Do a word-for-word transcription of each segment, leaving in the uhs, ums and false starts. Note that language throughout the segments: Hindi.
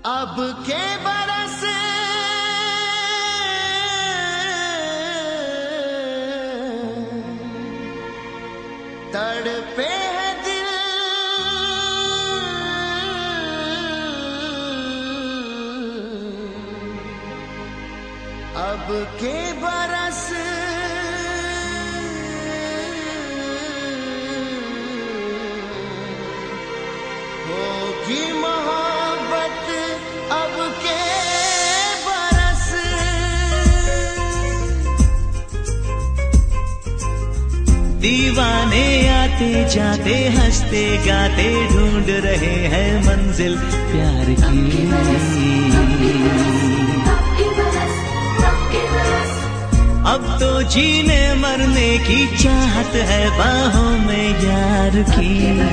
अब के बरस तड़पे है दिल, अब के बरस होगी मोहब्बत, अब के बरस दीवाने आते जाते हंसते गाते ढूंढ रहे हैं मंजिल प्यार की। अब तो जीने मरने की चाहत है बाहों में यार की।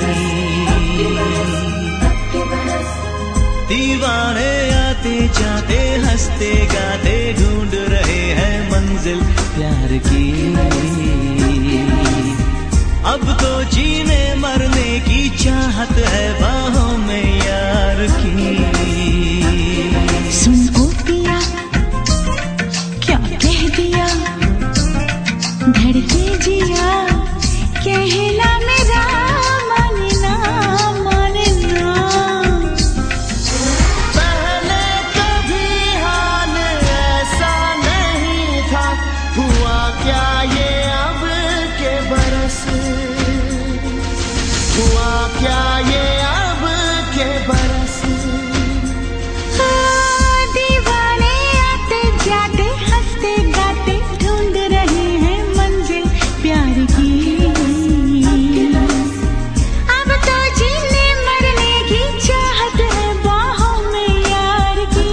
दीवाने आते जाते हंसते गाते ढूंढ रहे हैं मंजिल प्यार की। अब तो जीने मरने की चाहत है बाहों में यार की। सुन ओ पिया क्या कह दिया, धड़के जिया कहना मेरा मानना मानना। पहले कभी हाल ऐसा नहीं था, हुआ क्या ये अब के बरस, हुआ क्या ये अब के बरस। दीवाने आते जाते हंसते गाते ढूंढ रहे हैं मंजिल प्यार की। अब तो जीने मरने की चाहत है बाहों में यार की।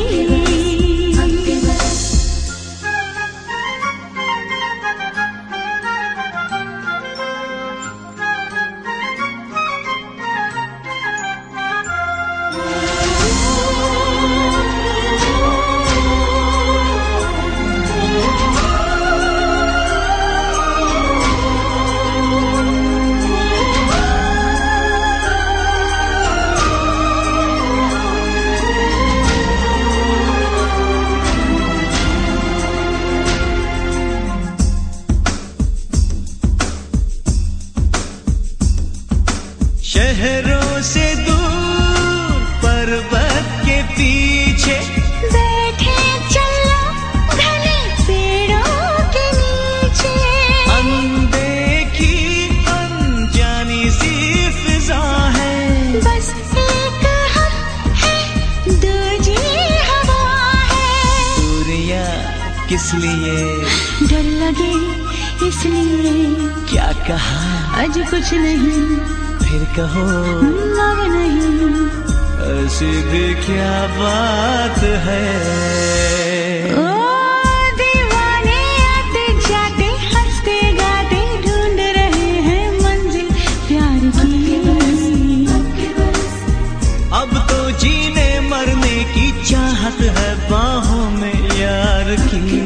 शहरों से दूर पर्वत के पीछे बैठे चलो घने पेड़ों के नीचे। अनदेखी अनजानी सी फिजा है, बस एक हम है दूजी हवा है। दूरियां किस लिए, डर लगे इसलिए, क्या कहा आज कुछ नहीं फिर कहो अब नहीं। ऐसी भी क्या बात है। ओ दीवाने आते जाते हंसते गाते ढूंढ रहे हैं मंजिल प्यार की। अब तो जीने मरने की चाहत है बाहों में यार की।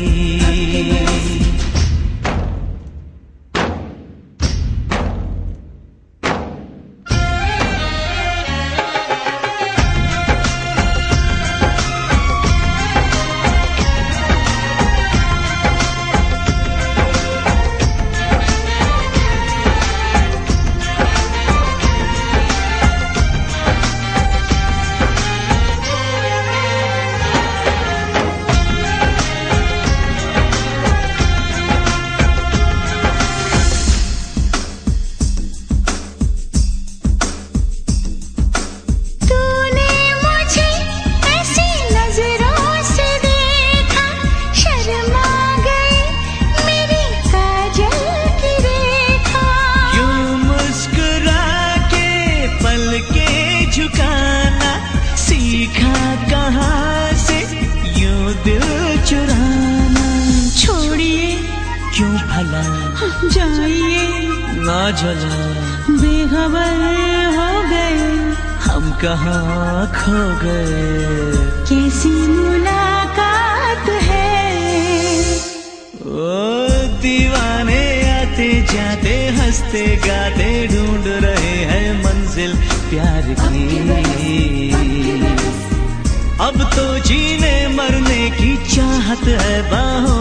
झुकाना सीखा कहाँ से यूं दिल चुराना। छोड़िए क्यों भला जाइए ना जला, बेखबर हो गए हम कहाँ खो गए। कैसी मुलाकात है। ओ दीवाने आते जाते हंसते गाते ढूंढ रहे हैं मंजिल प्यार की। अब तो जीने मरने की चाहत है बाहों